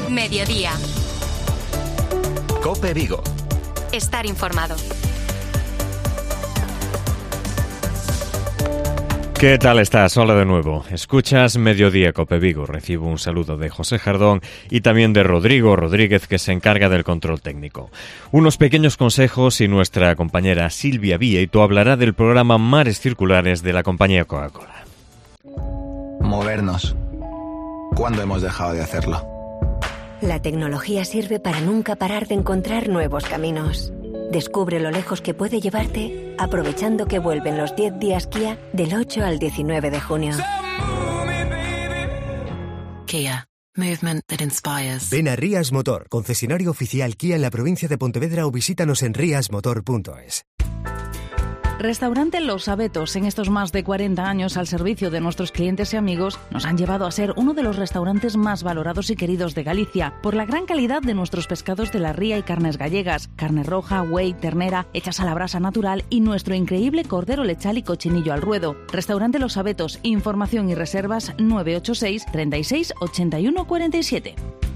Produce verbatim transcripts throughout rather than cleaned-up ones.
Mediodía. COPE Vigo. Estar informado. ¿Qué tal estás? Hola de nuevo. Escuchas Mediodía COPE Vigo. Recibo un saludo de José Jardón y también de Rodrigo Rodríguez, que se encarga del control técnico. Unos pequeños consejos y nuestra compañera Silvia Vieito hablará del programa Mares Circulares de la compañía Coca-Cola. Movernos. ¿Cuándo hemos dejado de hacerlo? La tecnología sirve para nunca parar de encontrar nuevos caminos. Descubre lo lejos que puede llevarte aprovechando que vuelven los diez días Kia del ocho al diecinueve de junio. Kia. Movement that inspires. Ven a Rías Motor, concesionario oficial Kia en la provincia de Pontevedra, o visítanos en rias motor punto es. Restaurante Los Abetos, en estos más de cuarenta años al servicio de nuestros clientes y amigos, nos han llevado a ser uno de los restaurantes más valorados y queridos de Galicia por la gran calidad de nuestros pescados de la ría y carnes gallegas, carne roja, buey, ternera, hechas a la brasa natural y nuestro increíble cordero lechal y cochinillo al ruedo. Restaurante Los Abetos, información y reservas nueve ocho seis, treinta y seis, ochenta y uno, cuarenta y siete.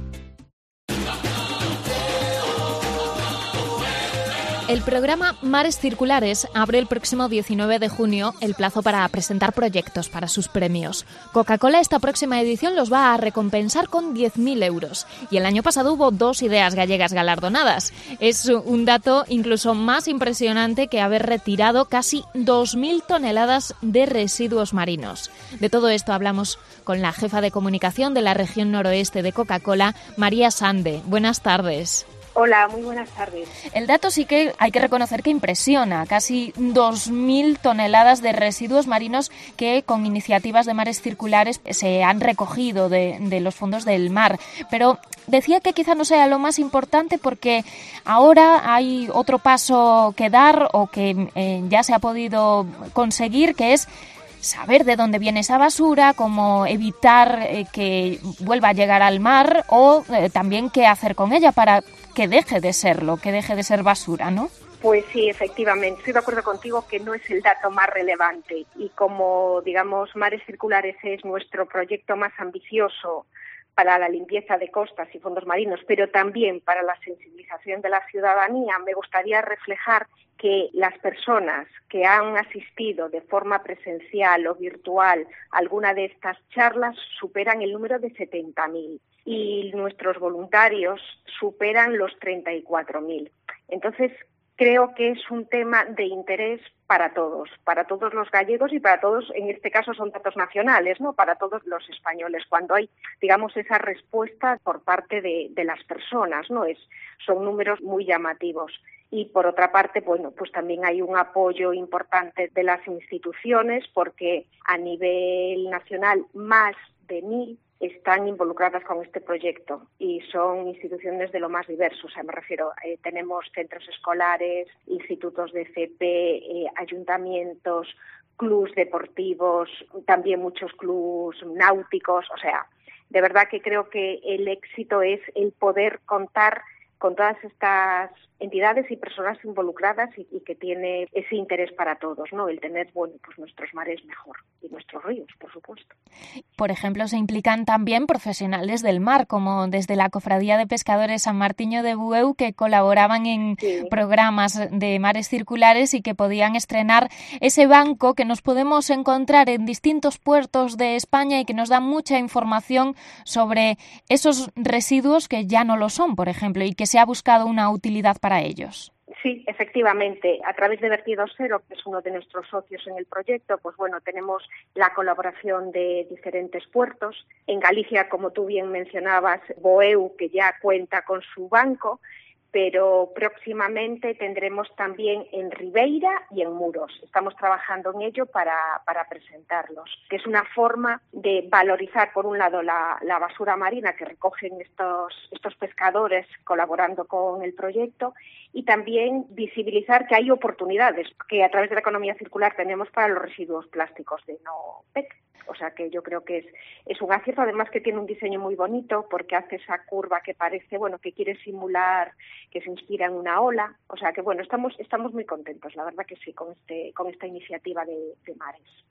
El programa Mares Circulares abre el próximo diecinueve de junio el plazo para presentar proyectos para sus premios. Coca-Cola esta próxima edición los va a recompensar con diez mil euros y el año pasado hubo dos ideas gallegas galardonadas. Es un dato incluso más impresionante que haber retirado casi dos mil toneladas de residuos marinos. De todo esto hablamos con la jefa de comunicación de la región noroeste de Coca-Cola, María Sande. Buenas tardes. Hola, muy buenas tardes. El dato sí que hay que reconocer que impresiona, casi dos mil toneladas de residuos marinos que con iniciativas de Mares Circulares se han recogido de, de los fondos del mar. Pero decía que quizá no sea lo más importante porque ahora hay otro paso que dar o que eh, ya se ha podido conseguir, que es saber de dónde viene esa basura, cómo evitar eh, que vuelva a llegar al mar o eh, también qué hacer con ella para que deje de serlo, que deje de ser basura, ¿no? Pues sí, efectivamente, estoy de acuerdo contigo que no es el dato más relevante y como, digamos, Mares Circulares es nuestro proyecto más ambicioso para la limpieza de costas y fondos marinos, pero también para la sensibilización de la ciudadanía, me gustaría reflejar que las personas que han asistido de forma presencial o virtual a alguna de estas charlas superan el número de setenta mil y nuestros voluntarios superan los treinta y cuatro mil. Entonces, creo que es un tema de interés para todos, para todos los gallegos y para todos, en este caso son datos nacionales, ¿no? Para todos los españoles, cuando hay, digamos, esa respuesta por parte de, de las personas, ¿no? Es, son números muy llamativos. Y por otra parte, bueno, pues también hay un apoyo importante de las instituciones porque a nivel nacional más de mil están involucradas con este proyecto y son instituciones de lo más diverso. O sea, me refiero, eh, tenemos centros escolares, institutos de F P, eh, ayuntamientos, clubs deportivos, también muchos clubs náuticos. O sea, de verdad que creo que el éxito es el poder contar con todas estas entidades y personas involucradas y, y que tiene ese interés para todos, ¿no? El tener, bueno, pues nuestros mares mejor y nuestros ríos, por supuesto. Por ejemplo, se implican también profesionales del mar, como desde la Cofradía de Pescadores San Martiño de Bueu, que colaboraban en sí. programas de Mares Circulares y que podían estrenar ese banco que nos podemos encontrar en distintos puertos de España y que nos da mucha información sobre esos residuos que ya no lo son, por ejemplo, y que se ha buscado una utilidad para ellos. Sí, efectivamente, a través de Vertido Cero, que es uno de nuestros socios en el proyecto, pues bueno, tenemos la colaboración de diferentes puertos. En Galicia, como tú bien mencionabas, Bueu, que ya cuenta con su banco, pero próximamente tendremos también en Ribeira y en Muros. Estamos trabajando en ello para, para presentarlos, que es una forma de valorizar, por un lado, la, la basura marina que recogen estos, estos pescadores colaborando con el proyecto y también visibilizar que hay oportunidades que a través de la economía circular tenemos para los residuos plásticos de no P E C. O sea que yo creo que es, es un acierto, además que tiene un diseño muy bonito porque hace esa curva que parece, bueno, que quiere simular, que se inspira en una ola. O sea que bueno, estamos estamos muy contentos, la verdad que sí, con este con esta iniciativa de, de Mares.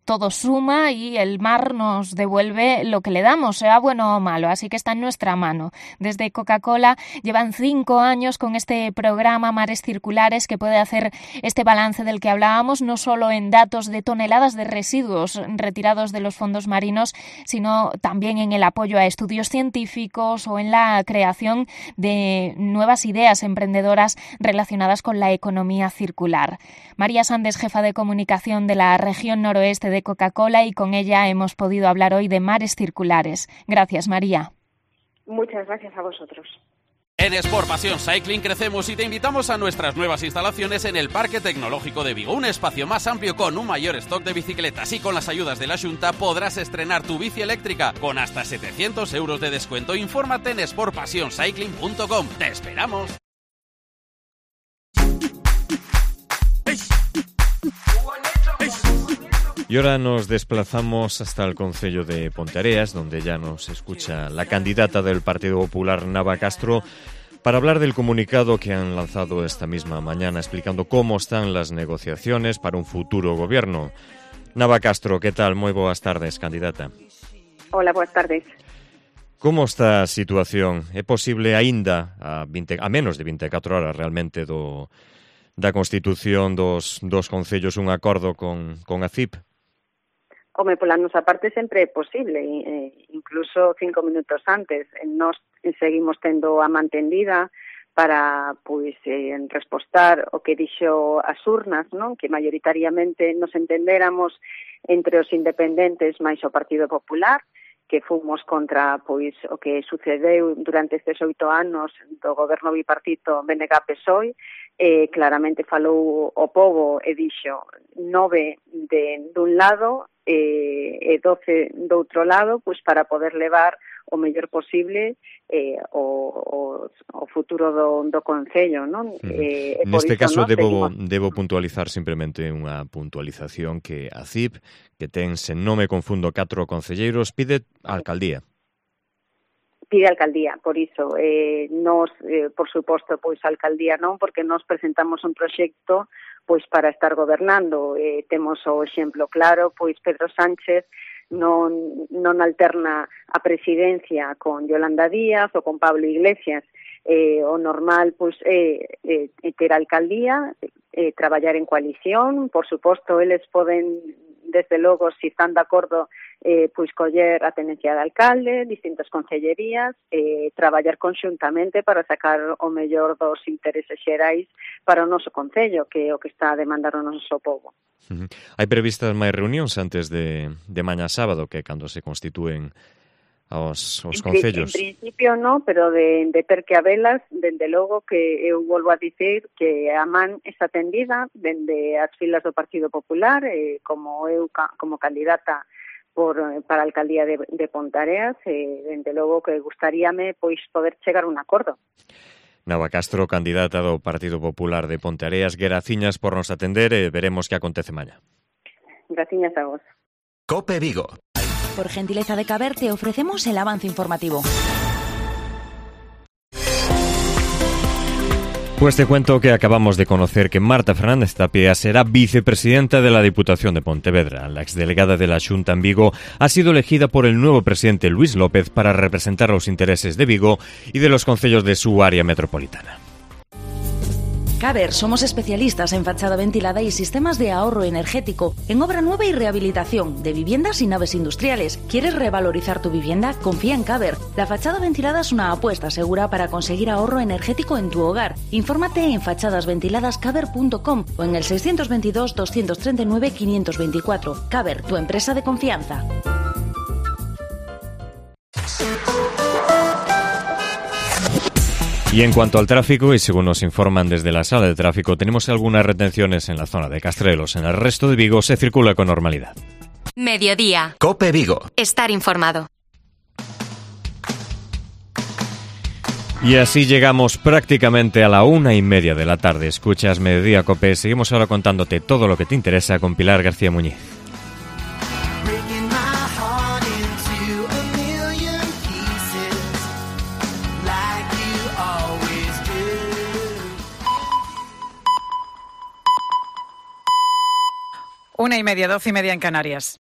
todo suma y el mar nos devuelve lo que le damos, sea bueno o malo, así que está en nuestra mano. Desde Coca-Cola llevan cinco años con este programa Mares Circulares que puede hacer este balance del que hablábamos, no solo en datos de toneladas de residuos retirados de los fondos marinos, sino también en el apoyo a estudios científicos o en la creación de nuevas ideas emprendedoras relacionadas con la economía circular. María Sandes, jefa de comunicación de la región noroeste de Coca-Cola, y con ella hemos podido hablar hoy de Mares Circulares. Gracias, María. Muchas gracias a vosotros. En Sport Passion Cycling crecemos y te invitamos a nuestras nuevas instalaciones en el Parque Tecnológico de Vigo, un espacio más amplio con un mayor stock de bicicletas, y con las ayudas de la Xunta podrás estrenar tu bici eléctrica con hasta setecientos euros de descuento. Infórmate en sport passion cycling punto com. ¡Te esperamos! Y ahora nos desplazamos hasta el concello de Ponteareas, donde ya nos escucha la candidata del Partido Popular, Nava Castro, para hablar del comunicado que han lanzado esta misma mañana, explicando cómo están las negociaciones para un futuro gobierno. Nava Castro, ¿qué tal? Moi boas tardes, candidata. Hola, boas tardes. Como está a situación? É posible aínda a, vinte, a menos de veinticuatro horas realmente do, da constitución dos, dos concellos un acordo con, con a C I P? Home, pola nosa parte sempre é posible, eh, incluso cinco minutos antes. Nos seguimos tendo a mantendida para, pois, eh, respostar o que dixo as urnas, non? Que maioritariamente nos entendéramos entre os independentes máis o Partido Popular, que fomos contra, pois, o que sucedeu durante estes oito anos do goberno bipartito B N G P S O E. Eh, claramente falou o pobo e dixo nove de dun lado e doce do outro lado, pois para poder levar o mellor posible eh, o, o, o futuro do, do Concello, non? Mm. Eh, Neste iso, caso non, debo, seguimos... debo puntualizar simplemente unha puntualización que a C I P, que ten, se non me confundo, catro concelleiros, pide a alcaldía. Pide a alcaldía, por iso. Eh, nos, eh, por suposto, pois a alcaldía non, porque nos presentamos un proxecto pois para estar gobernando. Eh, temos o exemplo claro, pois Pedro Sánchez non, non alterna a presidencia con Yolanda Díaz ou con Pablo Iglesias. Eh, o normal pois é eh, eh, ter a alcaldía, eh, traballar en coalición. Por suposto, eles poden, desde logo, se están de acordo, eh, pois coller a tenencia de alcalde, distintas concellerías, eh, traballar conxuntamente para sacar o mellor dos intereses xerais para o noso concello, que é o que está a demandar o noso pobo. Uh-huh. Hai previstas máis reunións antes de, de mañá sábado, que cando se constitúen aos, aos concellos? En principio non, pero de, de ter que habelas, dende logo que eu volvo a dicir que a man está tendida dende as filas do Partido Popular, eh, como eu como candidata por, para a alcaldía de, de Ponteareas, eh, dende logo que gustaríame pois poder chegar a un acordo. Nava Castro, candidata do Partido Popular de Ponteareas, graciñas por nos atender e veremos que acontece mañá. Graciñas a vos. Cope Vigo. Por gentileza de Caber te ofrecemos el avance informativo. Pues te cuento que acabamos de conocer que Marta Fernández Tapia será vicepresidenta de la Diputación de Pontevedra. La exdelegada de la Xunta en Vigo ha sido elegida por el nuevo presidente Luis López para representar los intereses de Vigo y de los concellos de su área metropolitana. Caber, somos especialistas en fachada ventilada y sistemas de ahorro energético, en obra nueva y rehabilitación de viviendas y naves industriales. ¿Quieres revalorizar tu vivienda? Confía en Caber. La fachada ventilada es una apuesta segura para conseguir ahorro energético en tu hogar. Infórmate en fachadas ventiladas caber punto com o en el seiscientos veintidós, doscientos treinta y nueve, quinientos veinticuatro. Caber, tu empresa de confianza. Y en cuanto al tráfico, y según nos informan desde la sala de tráfico, tenemos algunas retenciones en la zona de Castrelos. En el resto de Vigo se circula con normalidad. Mediodía. Cope Vigo. Estar informado. Y así llegamos prácticamente a la una y media de la tarde. Escuchas Mediodía Cope. Seguimos ahora contándote todo lo que te interesa con Pilar García Muñiz. Una y media, doce y media en Canarias.